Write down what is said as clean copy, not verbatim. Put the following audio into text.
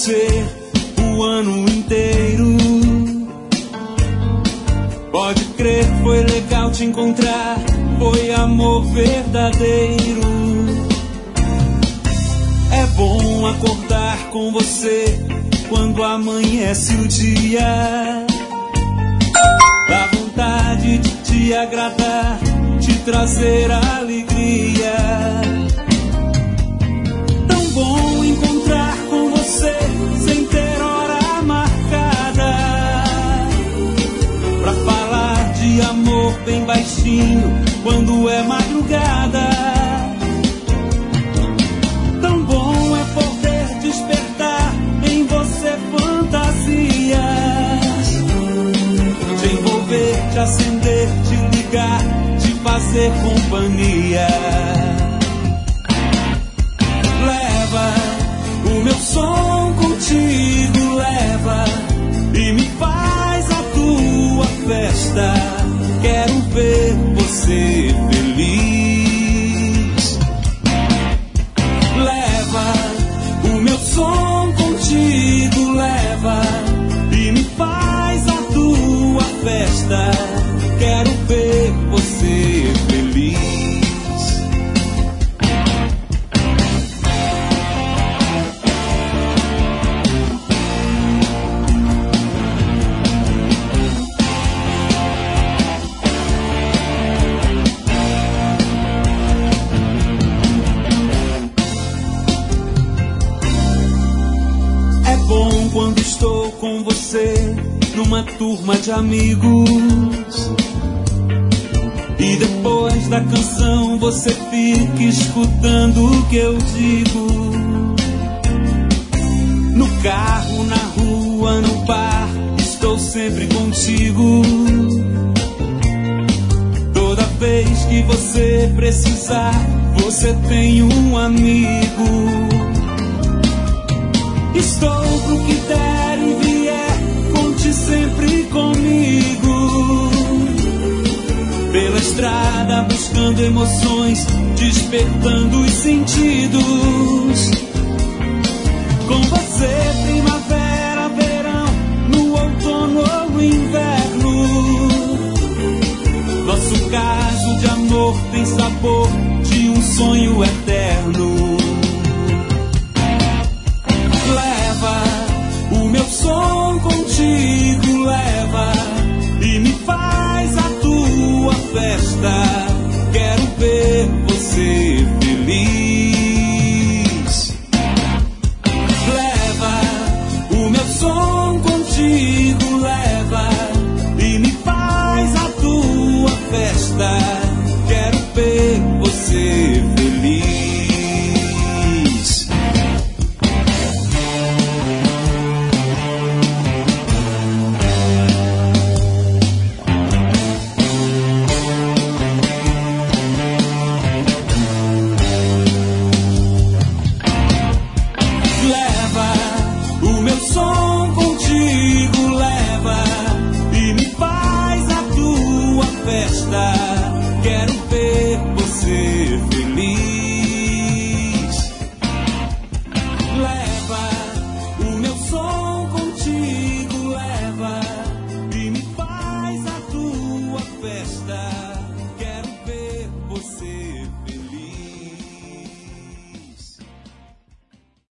você o ano inteiro. Pode crer, foi legal te encontrar, foi amor verdadeiro. É bom acordar com você quando amanhece o dia. Dá vontade de te agradar, te trazer alegria. Tão bom encontrar com você sem ter hora marcada, pra falar de amor bem baixinho quando é madrugada. Tão bom é poder despertar em você fantasias, te envolver, te acender, te ligar, te fazer companhia. Leva o meu som contigo, leva e me faz a tua festa. Quero ver você feliz. Leva o meu som contigo, leva e me faz a tua festa. Quero ver você feliz. É bom quando estou com você numa turma de amigos, e depois da canção você fica escutando o que eu digo. No carro, na rua, no bar, estou sempre contigo. Toda vez que você precisar, você tem um amigo. Estou pro que der e vier, conte sempre comigo. Pela estrada buscando emoções, despertando os sentidos. Com você primavera, verão, no outono ou no inverno. Nosso caso de amor tem sabor de um sonho eterno. Leva o meu som contigo, leva e me faz a tua festa. Quero ver você feliz. Leva o meu som contigo, leva e me faz a tua festa. Quero ver você feliz. Quero ver você feliz.